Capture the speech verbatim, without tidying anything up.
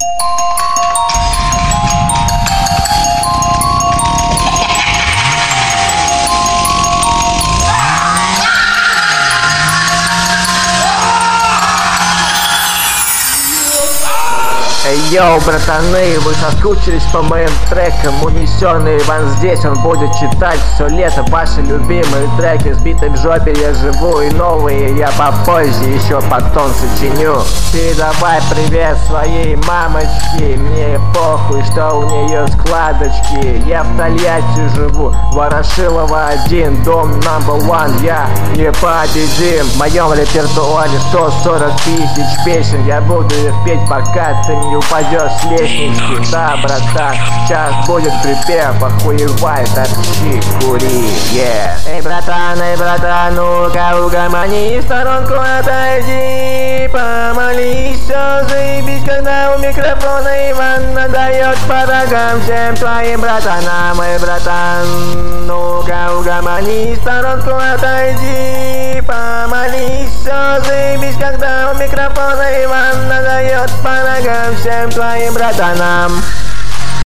Эй, йоу, братаны, вы соскучились по моим трекам? Унесенный Иван здесь, он будет читать все лето ваши любимые треки. Сбитый в жопе я живу, и новые я попозже еще потом сочиню. Передавай привет своей мамочке, мне похуй, что у нее складочки. Я в Тольятти живу, Ворошилова один, дом number one, я непобедим. В моем репертуаре сто сорок тысяч песен, я буду их петь, пока ты не упадешь с лестницы. Да, братан, сейчас будет припев, охуевай, торчи, кури, yeah. Эй, братан, эй, братан, ну-ка угомони, в сторонку отойди, помолись, все заебись, когда у микрофона Иван надает по рогам всем твоим братанам. Эй, братан, ну-ка угомони, в сторонку отойди, помолись, все заебись, когда у микрофона Иван надает по рогам всем твоим братанам.